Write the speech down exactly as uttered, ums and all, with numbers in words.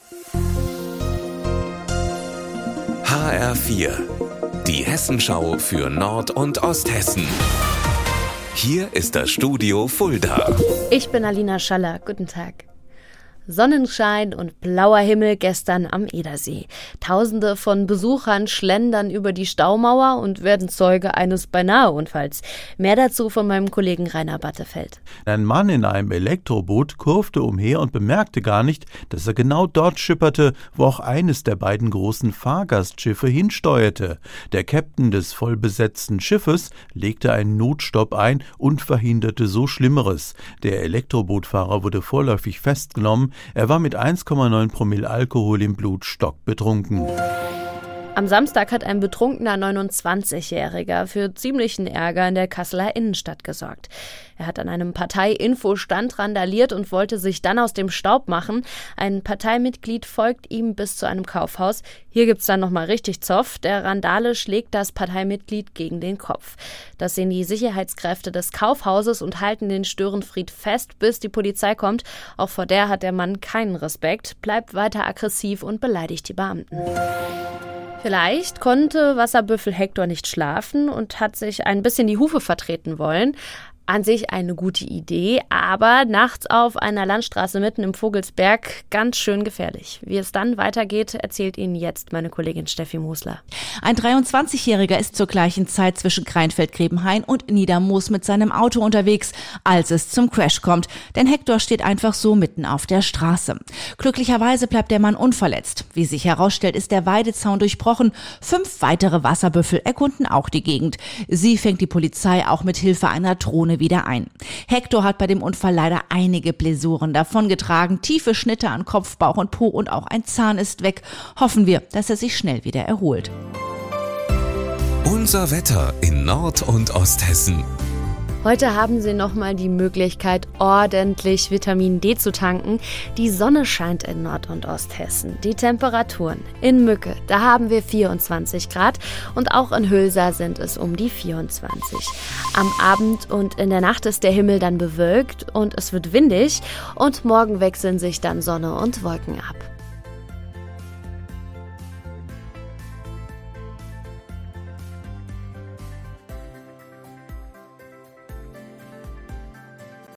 H R vier, die Hessenschau für Nord- und Osthessen. Hier ist das Studio Fulda. Ich bin Alina Schaller, guten Tag. Sonnenschein und blauer Himmel gestern am Edersee. Tausende von Besuchern schlendern über die Staumauer und werden Zeuge eines Beinahe-Unfalls. Mehr dazu von meinem Kollegen Rainer Battefeld. Ein Mann in einem Elektroboot kurfte umher und bemerkte gar nicht, dass er genau dort schipperte, wo auch eines der beiden großen Fahrgastschiffe hinsteuerte. Der Kapitän des vollbesetzten Schiffes legte einen Notstopp ein und verhinderte so Schlimmeres. Der Elektrobootfahrer wurde vorläufig festgenommen. Er war mit eins Komma neun Promille Alkohol im Blut stockbetrunken. Am Samstag hat ein betrunkener neunundzwanzigjähriger für ziemlichen Ärger in der Kasseler Innenstadt gesorgt. Er hat an einem Partei-Infostand randaliert und wollte sich dann aus dem Staub machen. Ein Parteimitglied folgt ihm bis zu einem Kaufhaus. Hier gibt's dann nochmal richtig Zoff. Der Randale schlägt das Parteimitglied gegen den Kopf. Das sehen die Sicherheitskräfte des Kaufhauses und halten den Störenfried fest, bis die Polizei kommt. Auch vor der hat der Mann keinen Respekt, bleibt weiter aggressiv und beleidigt die Beamten. Vielleicht konnte Wasserbüffel Hector nicht schlafen und hat sich ein bisschen die Hufe vertreten wollen. An sich eine gute Idee, aber nachts auf einer Landstraße mitten im Vogelsberg ganz schön gefährlich. Wie es dann weitergeht, erzählt Ihnen jetzt meine Kollegin Steffi Mosler. Ein dreiundzwanzigjähriger ist zur gleichen Zeit zwischen Kreinfeld-Grebenhain und Niedermoos mit seinem Auto unterwegs, als es zum Crash kommt. Denn Hector steht einfach so mitten auf der Straße. Glücklicherweise bleibt der Mann unverletzt. Wie sich herausstellt, ist der Weidezaun durchbrochen. Fünf weitere Wasserbüffel erkunden auch die Gegend. Sie fängt die Polizei auch mit Hilfe einer Drohne wieder ein. Hector hat bei dem Unfall leider einige Blessuren davongetragen, tiefe Schnitte an Kopf, Bauch und Po und auch ein Zahn ist weg. Hoffen wir, dass er sich schnell wieder erholt. Unser Wetter in Nord- und Osthessen. Heute haben Sie nochmal die Möglichkeit, ordentlich Vitamin D zu tanken. Die Sonne scheint in Nord- und Osthessen. Die Temperaturen in Mücke, da haben wir vierundzwanzig Grad und auch in Hülsa sind es um die vierundzwanzig. Am Abend und in der Nacht ist der Himmel dann bewölkt und es wird windig und morgen wechseln sich dann Sonne und Wolken ab.